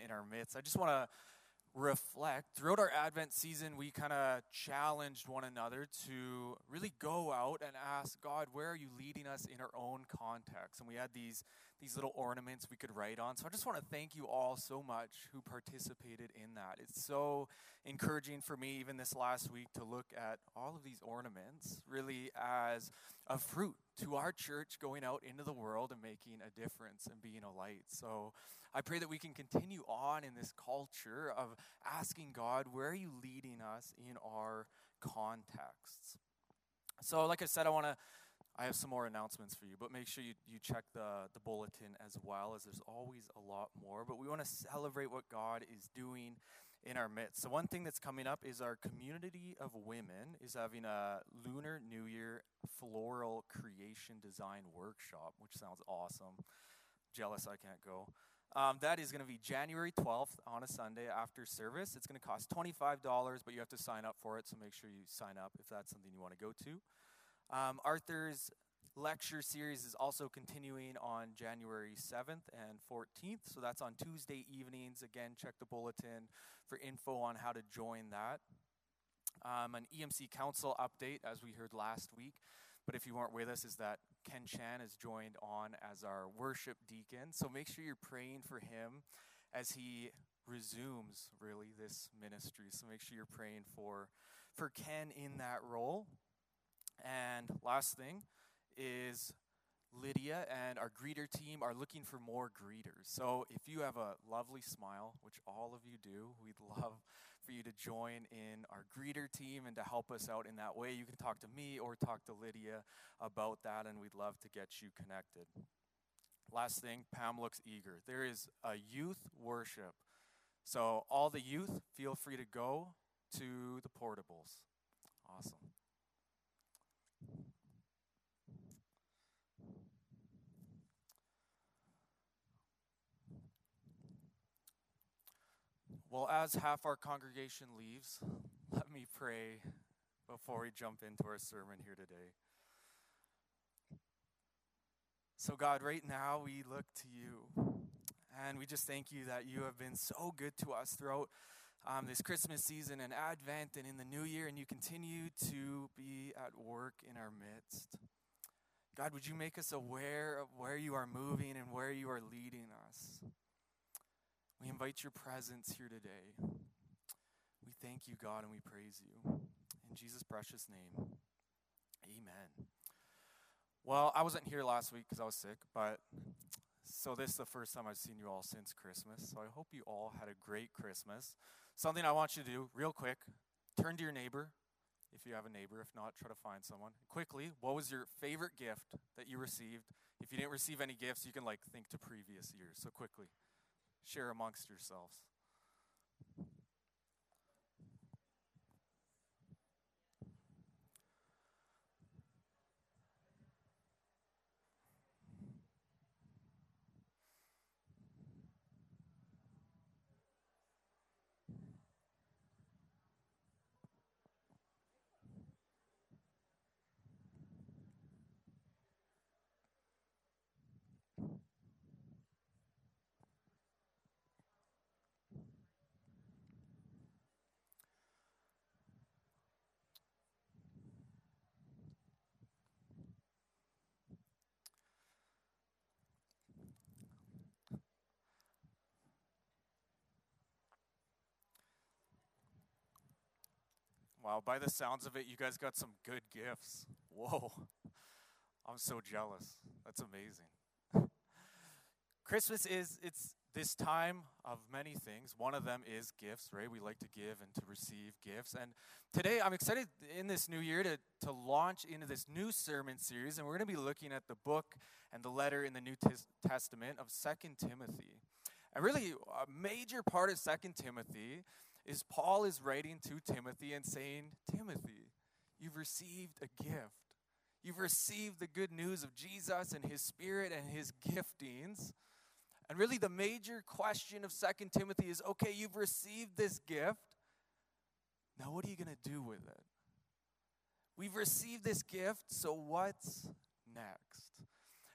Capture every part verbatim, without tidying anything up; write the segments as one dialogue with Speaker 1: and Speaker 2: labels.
Speaker 1: in our midst. I just want to reflect. Throughout our Advent season, we kind of challenged one another to really go out and ask God, where are you leading us in our own context? And we had these these little ornaments we could write on. So I just want to thank you all so much who participated in that. It's so encouraging for me, even this last week, to look at all of these ornaments really as a fruit to our church going out into the world and making a difference and being a light. So I pray that we can continue on in this culture of asking God, where are you leading us in our contexts? So like I said, I want to, I have some more announcements for you, but make sure you, you check the, the bulletin as well, as there's always a lot more. But we want to celebrate what God is doing in our midst. So one thing that's coming up is our community of women is having a Lunar New Year floral creation design workshop, which sounds awesome. Jealous I can't go. Um, that is going to be January twelfth on a Sunday after service. It's going to cost twenty-five dollars, but you have to sign up for it, so make sure you sign up if that's something you want to go to. Um, Arthur's lecture series is also continuing on January seventh and fourteenth, so that's on Tuesday evenings. Again, check the bulletin for info on how to join that. Um, an E M C Council update, as we heard last week, but if you weren't with us, is that Ken Chan has joined on as our worship deacon, so make sure you're praying for him as he resumes, really, this ministry. So make sure you're praying for, for Ken in that role. And last thing is Lydia and our greeter team are looking for more greeters. So if you have a lovely smile, which all of you do, we'd love for you to join in our greeter team and to help us out in that way. You can talk to me or talk to Lydia about that, and we'd love to get you connected. Last thing, Pam looks eager. There is a youth worship. So all the youth, feel free to go to the portables. Awesome. Well, as half our congregation leaves, let me pray before we jump into our sermon here today. So God, right now we look to you, and we just thank you that you have been so good to us throughout um, this Christmas season and Advent and in the new year, and you continue to be at work in our midst. God, would you make us aware of where you are moving and where you are leading us? We invite your presence here today. We thank you, God, and we praise you. In Jesus' precious name, amen. Well, I wasn't here last week because I was sick, but so this is the first time I've seen you all since Christmas. So I hope you all had a great Christmas. Something I want you to do real quick, turn to your neighbor, if you have a neighbor. If not, try to find someone. Quickly, what was your favorite gift that you received? If you didn't receive any gifts, you can like think to previous years. So quickly, share amongst yourselves. Wow, by the sounds of it, you guys got some good gifts. Whoa, I'm so jealous. That's amazing. Christmas is, it's this time of many things. One of them is gifts, right? We like to give and to receive gifts. And today I'm excited in this new year to, to launch into this new sermon series. And we're going to be looking at the book and the letter in the New Testament of Second Timothy. And really, a major part of Second Timothy is Paul is writing to Timothy and saying, Timothy, you've received a gift. You've received the good news of Jesus and his Spirit and his giftings. And really the major question of Second Timothy is, okay, you've received this gift. Now what are you going to do with it? We've received this gift, so what's next?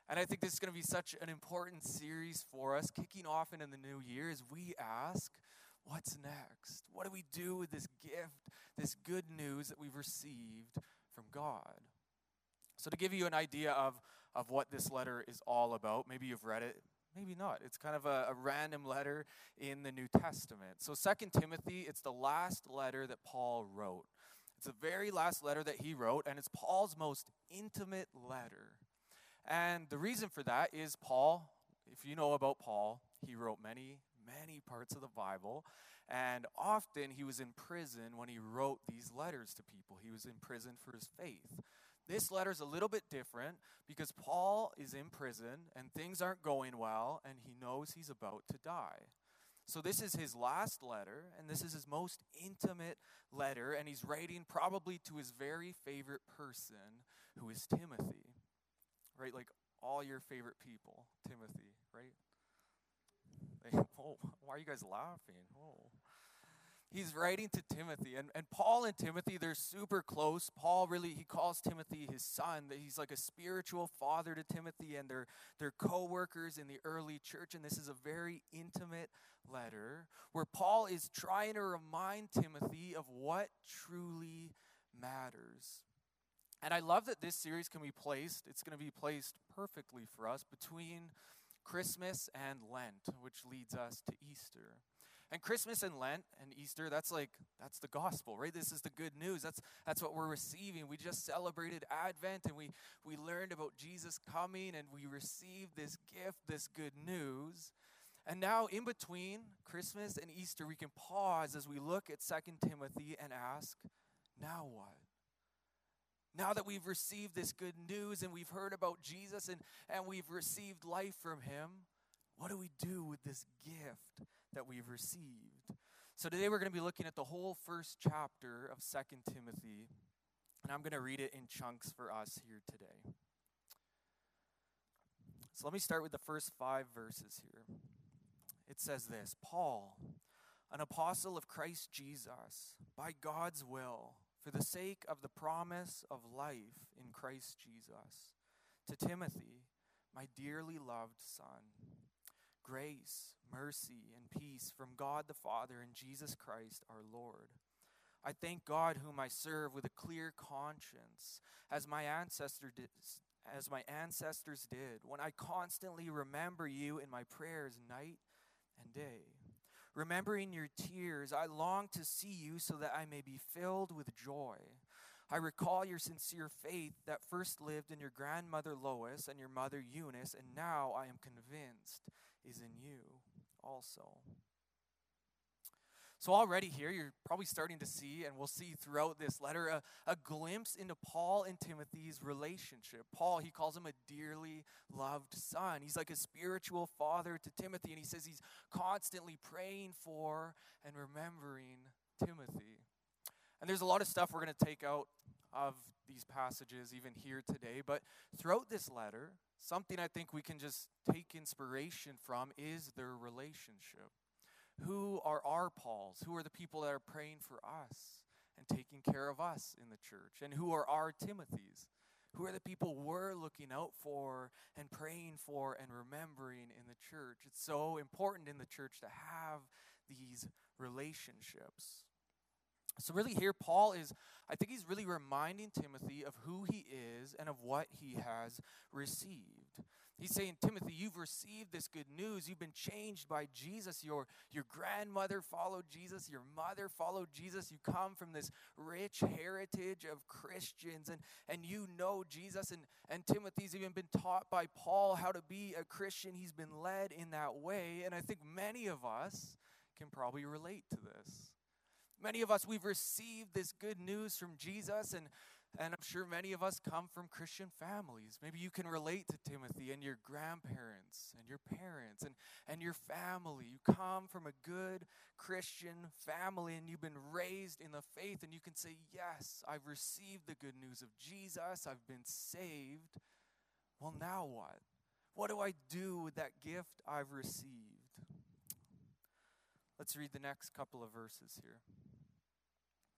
Speaker 1: And I think this is going to be such an important series for us, kicking off into the new year as we ask, what's next? What do we do with this gift, this good news that we've received from God? So to give you an idea of, of what this letter is all about, maybe you've read it, maybe not. It's kind of a, a random letter in the New Testament. So Second Timothy, it's the last letter that Paul wrote. It's the very last letter that he wrote, and it's Paul's most intimate letter. And the reason for that is Paul, if you know about Paul, he wrote many, many parts of the Bible, and often he was in prison when he wrote these letters to people. He was in prison for his faith. This letter is a little bit different because Paul is in prison and things aren't going well, and he knows he's about to die. So this is his last letter, and this is his most intimate letter, and he's writing probably to his very favorite person, who is Timothy. Right, like all your favorite people, Timothy, right? Like, oh, why are you guys laughing? Oh. He's writing to Timothy, and, and Paul and Timothy, they're super close. Paul really, he calls Timothy his son. That he's like a spiritual father to Timothy, and they're, they're co-workers in the early church, and this is a very intimate letter where Paul is trying to remind Timothy of what truly matters. And I love that this series can be placed, it's going to be placed perfectly for us between Christmas and Lent, which leads us to Easter. And Christmas and Lent and Easter, that's like, that's the gospel, right? This is the good news. That's that's what we're receiving. We just celebrated Advent, and we, we learned about Jesus coming, and we received this gift, this good news. And now in between Christmas and Easter, we can pause as we look at Second Timothy and ask, now what? Now that we've received this good news and we've heard about Jesus and, and we've received life from him, what do we do with this gift that we've received? So today we're going to be looking at the whole first chapter of Second Timothy, and I'm going to read it in chunks for us here today. So let me start with the first five verses here. It says this, Paul, an apostle of Christ Jesus, by God's will, for the sake of the promise of life in Christ Jesus, to Timothy, my dearly loved son, grace, mercy, and peace from God the Father and Jesus Christ our Lord. I thank God whom I serve with a clear conscience, as my ancestor did, as my ancestors did, when I constantly remember you in my prayers night and day. Remembering your tears, I long to see you so that I may be filled with joy. I recall your sincere faith that first lived in your grandmother Lois and your mother Eunice, and now I am convinced is in you also. So already here, you're probably starting to see, and we'll see throughout this letter, a, a glimpse into Paul and Timothy's relationship. Paul, he calls him a dearly loved son. He's like a spiritual father to Timothy, and he says he's constantly praying for and remembering Timothy. And there's a lot of stuff we're going to take out of these passages even here today, but throughout this letter, something I think we can just take inspiration from is their relationship. Who are our Pauls? Who are the people that are praying for us and taking care of us in the church? And who are our Timothys? Who are the people we're looking out for and praying for and remembering in the church? It's so important in the church to have these relationships. So really here, Paul is, I think he's really reminding Timothy of who he is and of what he has received. He's saying, Timothy, you've received this good news. You've been changed by Jesus. Your, your grandmother followed Jesus. Your mother followed Jesus. You come from this rich heritage of Christians, and, and you know Jesus. And, and Timothy's even been taught by Paul how to be a Christian. He's been led in that way. And I think many of us can probably relate to this. Many of us, we've received this good news from Jesus, and And I'm sure many of us come from Christian families. Maybe you can relate to Timothy and your grandparents and your parents and, and your family. You come from a good Christian family and you've been raised in the faith, and you can say, yes, I've received the good news of Jesus. I've been saved. Well, now what? What do I do with that gift I've received? Let's read the next couple of verses here.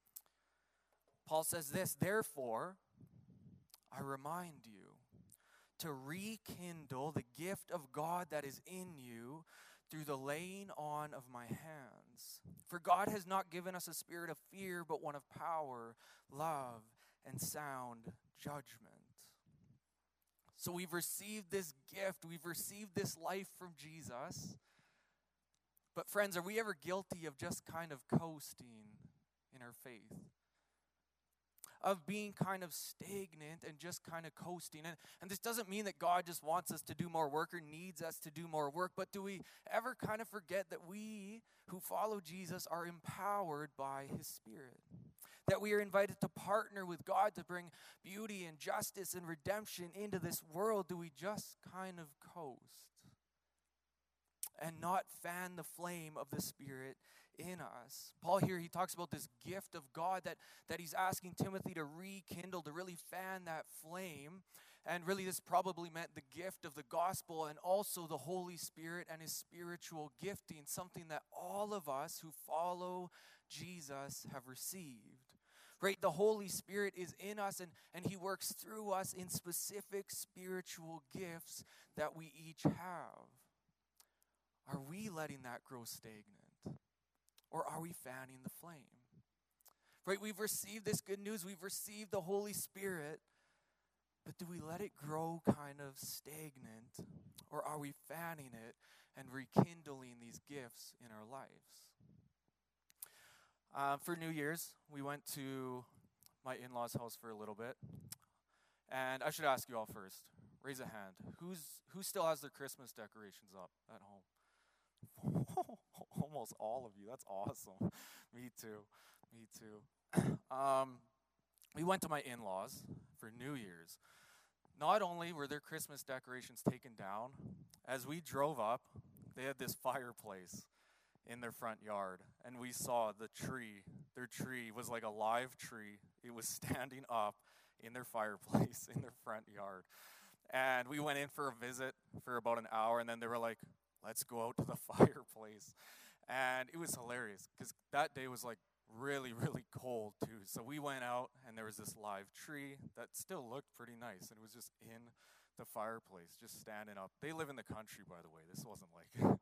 Speaker 1: Paul says this, therefore, I remind you to rekindle the gift of God that is in you through the laying on of my hands. For God has not given us a spirit of fear, but one of power, love, and sound judgment. So we've received this gift, we've received this life from Jesus. But friends, are we ever guilty of just kind of coasting in our faith? Of being kind of stagnant and just kind of coasting. And, and this doesn't mean that God just wants us to do more work or needs us to do more work, but do we ever kind of forget that we who follow Jesus are empowered by his Spirit? That we are invited to partner with God to bring beauty and justice and redemption into this world? Do we just kind of coast and not fan the flame of the Spirit in us? Paul here, he talks about this gift of God that, that he's asking Timothy to rekindle, to really fan that flame. And really this probably meant the gift of the gospel and also the Holy Spirit and his spiritual gifting, something that all of us who follow Jesus have received. Right? The Holy Spirit is in us, and, and he works through us in specific spiritual gifts that we each have. Are we letting that grow stagnant? Or are we fanning the flame? Right? We've received this good news. We've received the Holy Spirit. But do we let it grow kind of stagnant? Or are we fanning it and rekindling these gifts in our lives? Uh, for New Year's, we went to my in-laws' house for a little bit. And I should ask you all first. Raise a hand. Who's who still has their Christmas decorations up at home? Almost all of you. That's awesome. Me too. Me too. Um, we went to my in-laws for New Year's. Not only were their Christmas decorations taken down, as we drove up, they had this fireplace in their front yard, and we saw the tree. Their tree was like a live tree. It was standing up in their fireplace in their front yard. And we went in for a visit for about an hour, and then they were like, let's go out to the fireplace. And it was hilarious because that day was like really, really cold too. So we went out, and there was this live tree that still looked pretty nice, and it was just in the fireplace, just standing up. They live in the country, by the way. This wasn't like,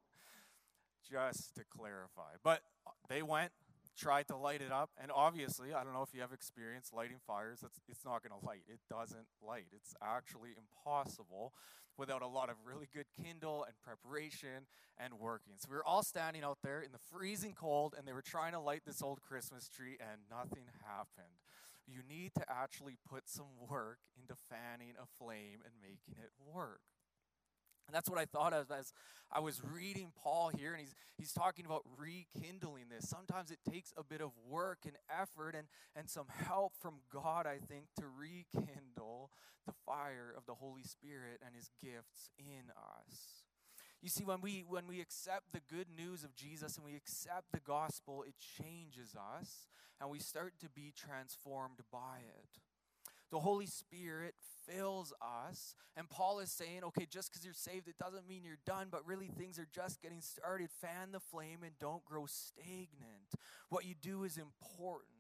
Speaker 1: just to clarify. But they went, tried to light it up, and obviously, I don't know if you have experience lighting fires, it's, it's not going to light. It doesn't light. It's actually impossible without a lot of really good kindle and preparation and working. So we were all standing out there in the freezing cold, and they were trying to light this old Christmas tree, and nothing happened. You need to actually put some work into fanning a flame and making it work. And that's what I thought of as I was reading Paul here, and he's he's talking about rekindling this. Sometimes it takes a bit of work and effort and, and some help from God, I think, to rekindle the fire of the Holy Spirit and his gifts in us. You see, when we when we accept the good news of Jesus and we accept the gospel, it changes us, and we start to be transformed by it. The Holy Spirit fills us, and Paul is saying, okay, just because you're saved, it doesn't mean you're done, but really things are just getting started. Fan the flame and don't grow stagnant. What you do is important.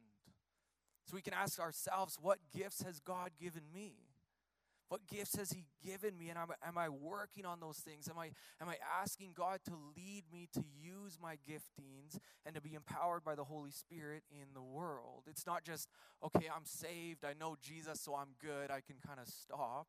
Speaker 1: So we can ask ourselves, what gifts has God given me? What gifts has he given me, and am, am I working on those things? Am I, am I asking God to lead me to use my giftings and to be empowered by the Holy Spirit in the world? It's not just, okay, I'm saved, I know Jesus, so I'm good, I can kind of stop.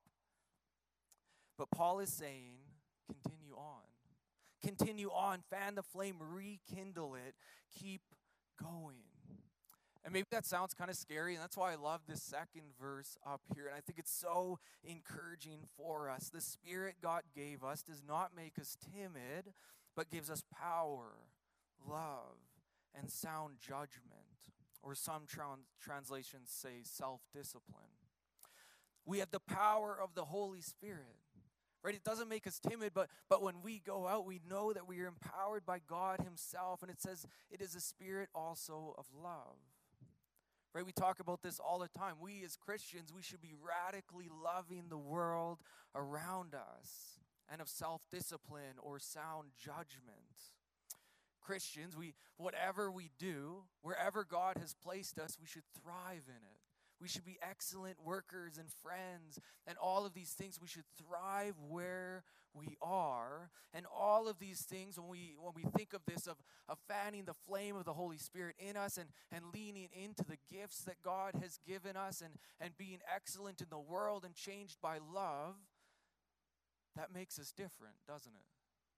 Speaker 1: But Paul is saying, continue on. Continue on, fan the flame, rekindle it, keep going. And maybe that sounds kind of scary, and that's why I love this second verse up here. And I think it's so encouraging for us. The Spirit God gave us does not make us timid, but gives us power, love, and sound judgment. Or some tra- translations say self-discipline. We have the power of the Holy Spirit. Right? It doesn't make us timid, but, but when we go out, we know that we are empowered by God himself. And it says it is a spirit also of love. Right, we talk about this all the time. We as Christians, we should be radically loving the world around us and of self-discipline or sound judgment. Christians, we whatever we do, wherever God has placed us, we should thrive in it. We should be excellent workers and friends and all of these things. We should thrive where we are. And all of these things, when we when we think of this, of, of fanning the flame of the Holy Spirit in us and, and leaning into the gifts that God has given us and, and being excellent in the world and changed by love, that makes us different, doesn't it?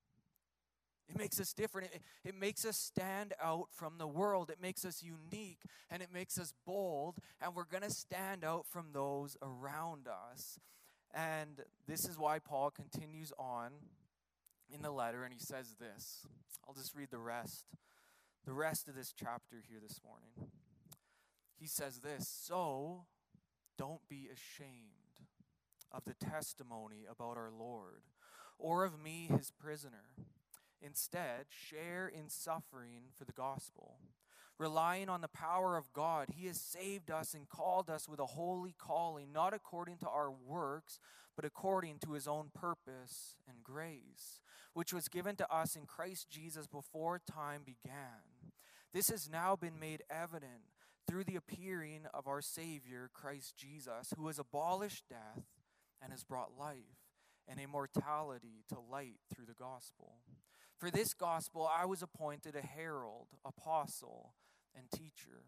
Speaker 1: It makes us different. It, it makes us stand out from the world. It makes us unique, and it makes us bold, and we're going to stand out from those around us. And this is why Paul continues on in the letter, and he says this. I'll just read the rest, the rest of this chapter here this morning. He says this, "So don't be ashamed of the testimony about our Lord, or of me, his prisoner. Instead, share in suffering for the gospel. Relying on the power of God, he has saved us and called us with a holy calling, not according to our works, but according to his own purpose and grace, which was given to us in Christ Jesus before time began. This has now been made evident through the appearing of our Savior, Christ Jesus, who has abolished death and has brought life and immortality to light through the gospel. For this gospel I was appointed a herald, apostle, and teacher.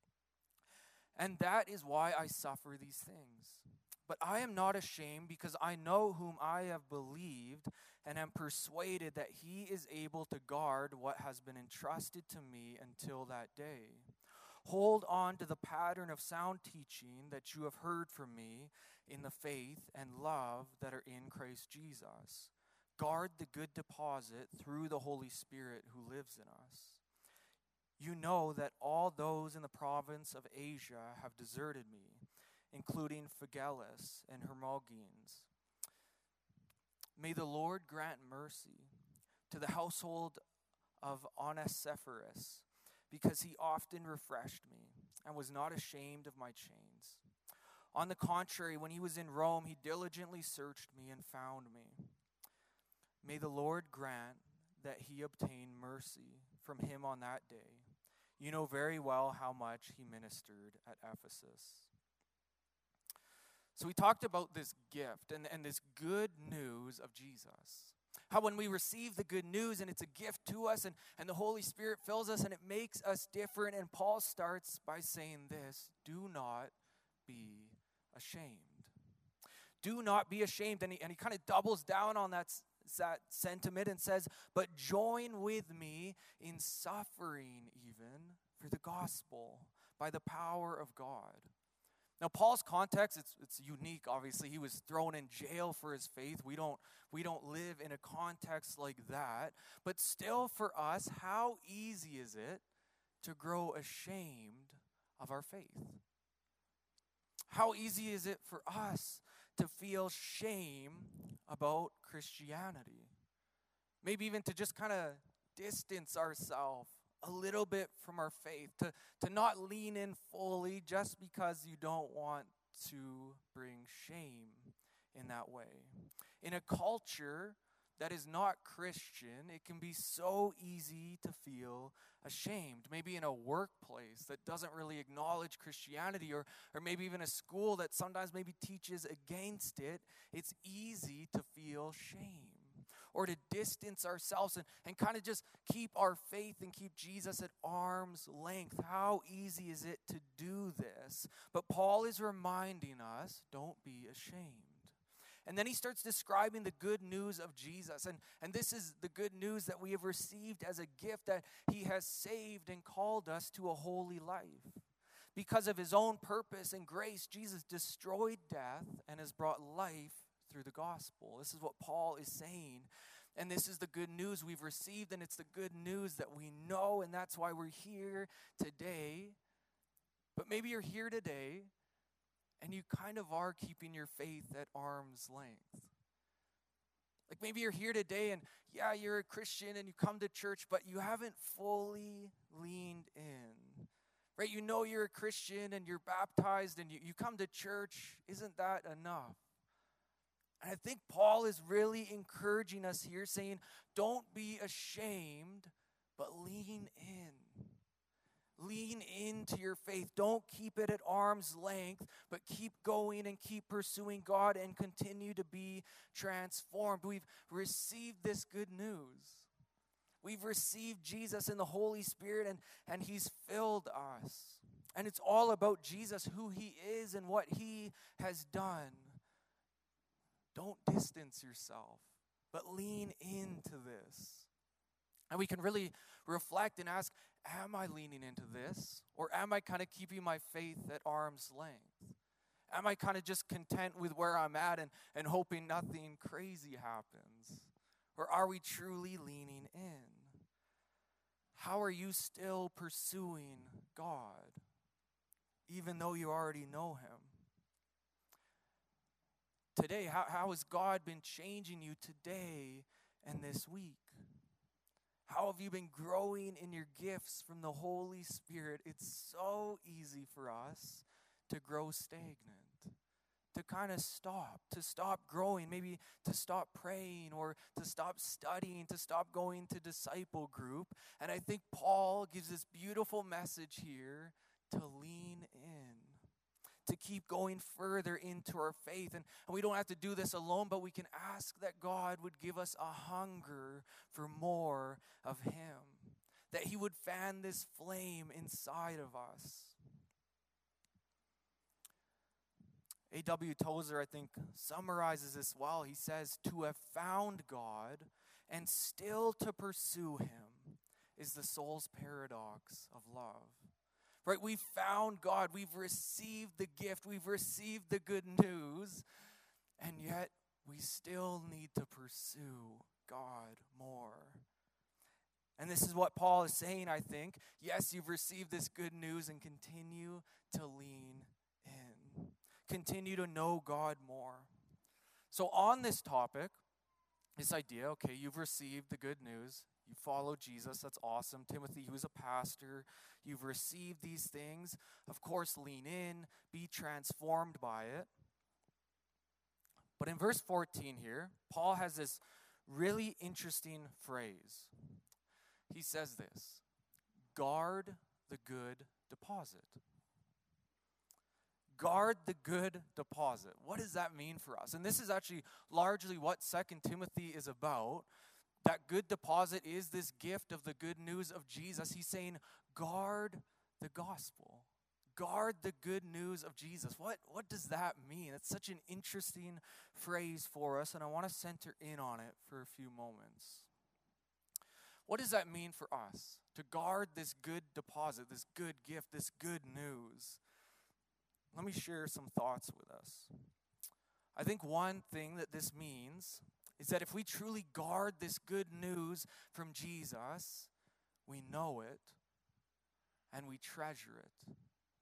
Speaker 1: And that is why I suffer these things. But I am not ashamed, because I know whom I have believed and am persuaded that he is able to guard what has been entrusted to me until that day. Hold on to the pattern of sound teaching that you have heard from me in the faith and love that are in Christ Jesus. Guard the good deposit through the Holy Spirit who lives in us. You know that all those in the province of Asia have deserted me, including Phygellus and Hermogenes. May the Lord grant mercy to the household of Onesiphorus, because he often refreshed me and was not ashamed of my chains. On the contrary, when he was in Rome, he diligently searched me and found me. May the Lord grant that he obtain mercy from him on that day. You know very well how much he ministered at Ephesus." So we talked about this gift and, and this good news of Jesus. How when we receive the good news and it's a gift to us and, and the Holy Spirit fills us and it makes us different. And Paul starts by saying this, do not be ashamed. Do not be ashamed. And he, and he kind of doubles down on that that sentiment and says, but join with me in suffering even for the gospel by the power of God. Now, Paul's context, it's it's unique, obviously. He was thrown in jail for his faith. We don't, we don't live in a context like that. But still, for us, how easy is it to grow ashamed of our faith? How easy is it for us to feel shame about Christianity? Maybe even to just kind of distance ourselves a little bit from our faith, to, to not lean in fully just because you don't want to bring shame in that way. In a culture that is not Christian, it can be so easy to feel ashamed. Maybe in a workplace that doesn't really acknowledge Christianity, or, or maybe even a school that sometimes maybe teaches against it, it's easy to feel shame or to distance ourselves and, and kind of just keep our faith and keep Jesus at arm's length. How easy is it to do this? But Paul is reminding us, don't be ashamed. And then he starts describing the good news of Jesus. And, and this is the good news that we have received as a gift, that he has saved and called us to a holy life. Because of his own purpose and grace, Jesus destroyed death and has brought life through the gospel. This is what Paul is saying. And this is the good news we've received, and it's the good news that we know, and that's why we're here today. But maybe you're here today and you kind of are keeping your faith at arm's length. Like maybe you're here today and yeah, you're a Christian and you come to church, but you haven't fully leaned in. Right? You know you're a Christian and you're baptized and you, you come to church. Isn't that enough? And I think Paul is really encouraging us here, saying, don't be ashamed, but lean in. lean into your faith. Don't keep it at arm's length, but keep going and keep pursuing God and continue to be transformed. We've received this good news. We've received Jesus and the Holy Spirit, and, and he's filled us. And it's all about Jesus, who he is and what he has done. Don't distance yourself, but lean into this. And we can really reflect and ask, am I leaning into this? Or am I kind of keeping my faith at arm's length? Am I kind of just content with where I'm at and, and hoping nothing crazy happens? Or are we truly leaning in? How are you still pursuing God, even though you already know him? Today, how, how has God been changing you today and this week? How have you been growing in your gifts from the Holy Spirit? It's so easy for us to grow stagnant, to kind of stop, to stop growing, maybe to stop praying or to stop studying, to stop going to disciple group. And I think Paul gives this beautiful message here to lean in, to keep going further into our faith. And, and we don't have to do this alone, but we can ask that God would give us a hunger for more of him, that he would fan this flame inside of us. A W Tozer, I think, summarizes this well. He says, to have found God and still to pursue him is the soul's paradox of love. Right, we've found God, we've received the gift, we've received the good news, and yet we still need to pursue God more. And this is what Paul is saying, I think. Yes, you've received this good news, and continue to lean in. Continue to know God more. So on this topic, this idea, okay, you've received the good news. You follow Jesus, that's awesome. Timothy, who's a pastor, you've received these things. Of course, lean in, be transformed by it. But in verse fourteen here, Paul has this really interesting phrase. He says this, guard the good deposit. Guard the good deposit. What does that mean for us? And this is actually largely what Second Timothy is about. That good deposit is this gift of the good news of Jesus. He's saying, guard the gospel. Guard the good news of Jesus. What, what does that mean? It's such an interesting phrase for us, and I want to center in on it for a few moments. What does that mean for us? To guard this good deposit, this good gift, this good news. Let me share some thoughts with us. I think one thing that this means is that if we truly guard this good news from Jesus, we know it and we treasure it.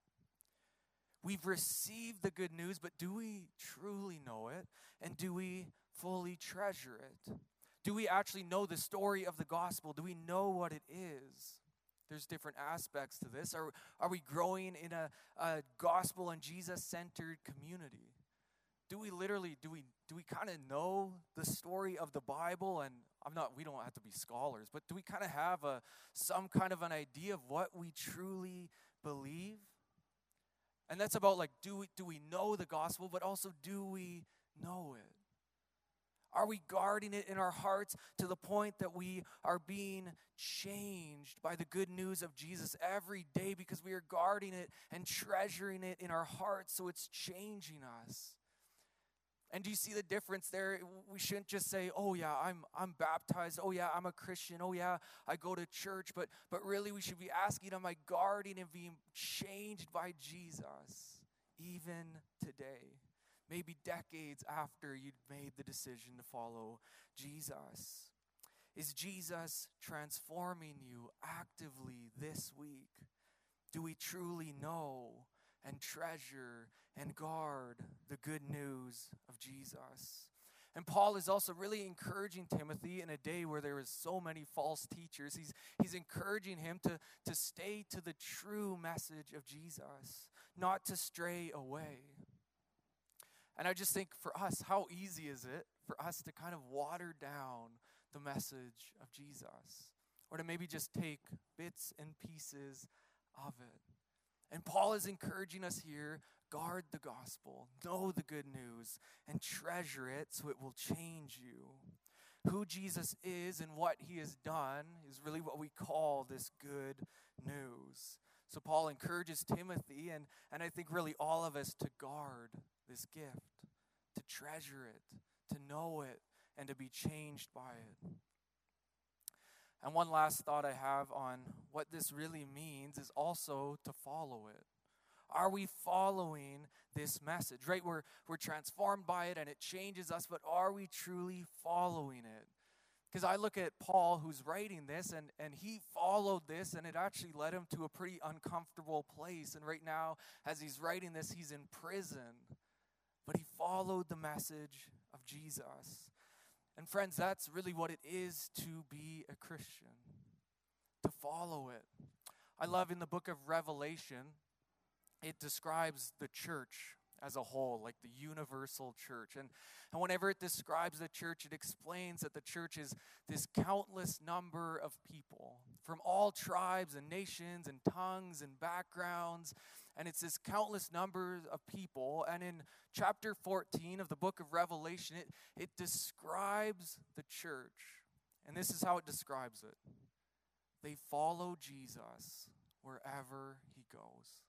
Speaker 1: We've received the good news, but do we truly know it? And do we fully treasure it? Do we actually know the story of the gospel? Do we know what it is? There's different aspects to this. Are, are we growing in a, a gospel and Jesus-centered community? Do we literally, do we do we kind of know the story of the Bible? And I'm not, we don't have to be scholars, but do we kind of have a some kind of an idea of what we truly believe? And that's about like, do we do we know the gospel, but also do we know it? Are we guarding it in our hearts to the point that we are being changed by the good news of Jesus every day because we are guarding it and treasuring it in our hearts so it's changing us? And do you see the difference there? We shouldn't just say, oh yeah, I'm I'm baptized. Oh yeah, I'm a Christian. Oh yeah, I go to church. But but really we should be asking, am I guarding and being changed by Jesus even today? Maybe decades after you'd made the decision to follow Jesus. Is Jesus transforming you actively this week? Do we truly know and treasure and guard the good news of Jesus? And Paul is also really encouraging Timothy in a day where there is so many false teachers. He's, he's encouraging him to, to stay to the true message of Jesus, not to stray away. And I just think for us, how easy is it for us to kind of water down the message of Jesus? Or to maybe just take bits and pieces of it. And Paul is encouraging us here, guard the gospel, know the good news, and treasure it so it will change you. Who Jesus is and what he has done is really what we call this good news. So Paul encourages Timothy, and, and I think really all of us, to guard this gift, to treasure it, to know it, and to be changed by it. And one last thought I have on what this really means is also to follow it. Are we following this message, right? We're, we're transformed by it and it changes us, but are we truly following it? Because I look at Paul, who's writing this, and, and he followed this, and it actually led him to a pretty uncomfortable place. And right now, as he's writing this, he's in prison. But he followed the message of Jesus. And friends, that's really what it is to be a Christian, to follow it. I love in the book of Revelation, it describes the church as a whole, like the universal church. And, and whenever it describes the church, it explains that the church is this countless number of people from all tribes and nations and tongues and backgrounds. And it's this countless number of people. And in chapter fourteen of the book of Revelation, it, it describes the church. And this is how it describes it. They follow Jesus wherever he goes.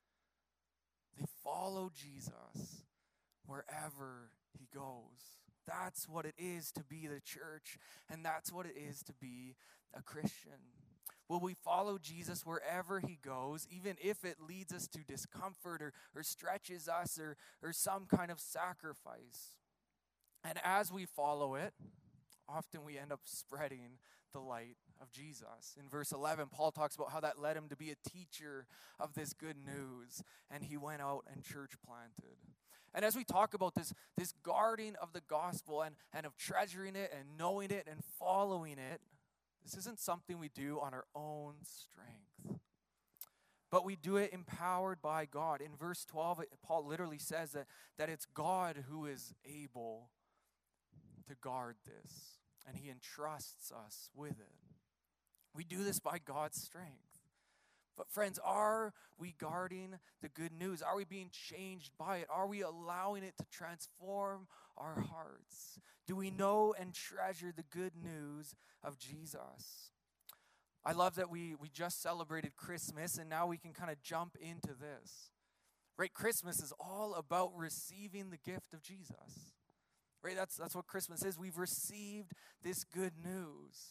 Speaker 1: They follow Jesus wherever he goes. That's what it is to be the church, and that's what it is to be a Christian. Will we follow Jesus wherever he goes, even if it leads us to discomfort or, or stretches us or, or some kind of sacrifice? And as we follow it, often we end up spreading the light of Jesus. In verse eleven, Paul talks about how that led him to be a teacher of this good news, and he went out and church planted. And as we talk about this, this guarding of the gospel and, and of treasuring it and knowing it and following it, this isn't something we do on our own strength, but we do it empowered by God. In verse twelve, Paul literally says that, that it's God who is able to guard this, and he entrusts us with it. We do this by God's strength. But friends, are we guarding the good news? Are we being changed by it? Are we allowing it to transform our hearts? Do we know and treasure the good news of Jesus? I love that we, we just celebrated Christmas, and now we can kind of jump into this. Right? Christmas is all about receiving the gift of Jesus. Right? That's, that's what Christmas is. We've received this good news.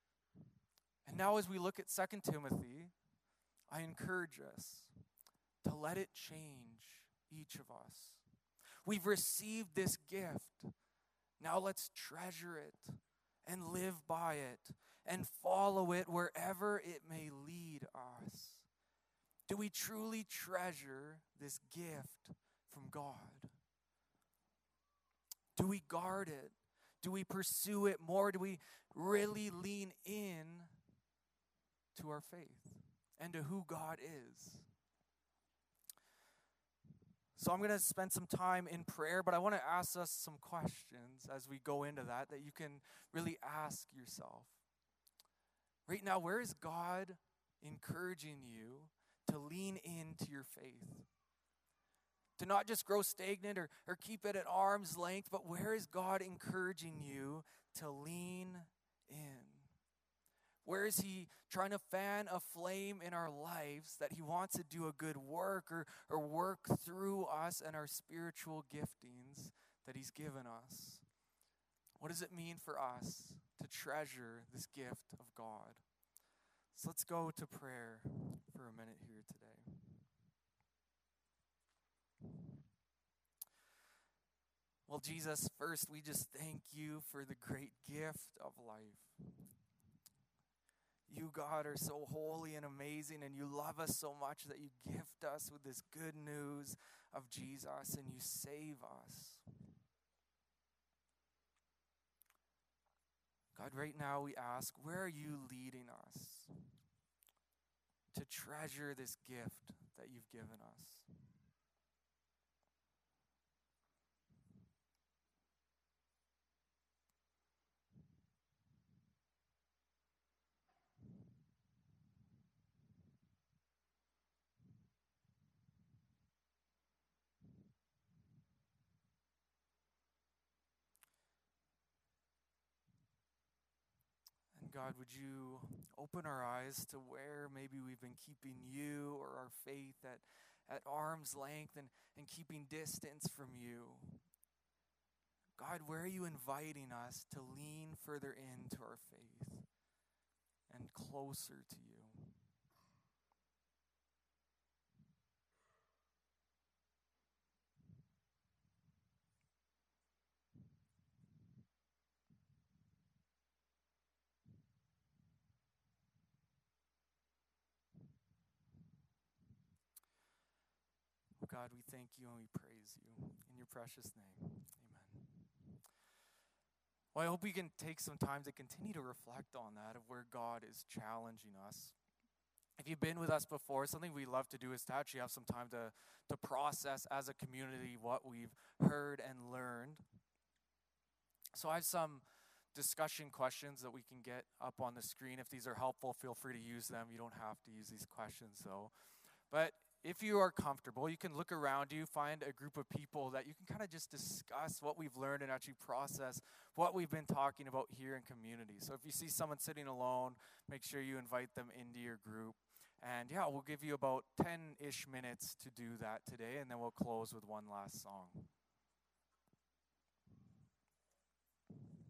Speaker 1: And now as we look at Second Timothy, I encourage us to let it change each of us. We've received this gift. Now let's treasure it and live by it and follow it wherever it may lead us. Do we truly treasure this gift from God? Do we guard it? Do we pursue it more? Do we really lean in to our faith and to who God is? So I'm going to spend some time in prayer, but I want to ask us some questions as we go into that, that you can really ask yourself. Right now, where is God encouraging you to lean into your faith? To not just grow stagnant or, or keep it at arm's length, but where is God encouraging you to lean in? Where is he trying to fan a flame in our lives that he wants to do a good work or, or work through us and our spiritual giftings that he's given us? What does it mean for us to treasure this gift of God? So let's go to prayer for a minute here today. Well, Jesus, first, we just thank you for the great gift of life. You, God, are so holy and amazing, and you love us so much that you gift us with this good news of Jesus, and you save us. God, right now we ask, where are you leading us to treasure this gift that you've given us? God, would you open our eyes to where maybe we've been keeping you or our faith at, at arm's length and, and keeping distance from you. God, where are you inviting us to lean further into our faith and closer to you? God, we thank you and we praise you. In your precious name, amen. Well, I hope we can take some time to continue to reflect on that, of where God is challenging us. If you've been with us before, something we love to do is to actually have some time to, to process as a community what we've heard and learned. So I have some discussion questions that we can get up on the screen. If these are helpful, feel free to use them. You don't have to use these questions, though. But if you are comfortable, you can look around you, find a group of people that you can kind of just discuss what we've learned and actually process what we've been talking about here in community. So if you see someone sitting alone, make sure you invite them into your group. And yeah, we'll give you about ten-ish minutes to do that today, and then we'll close with one last song.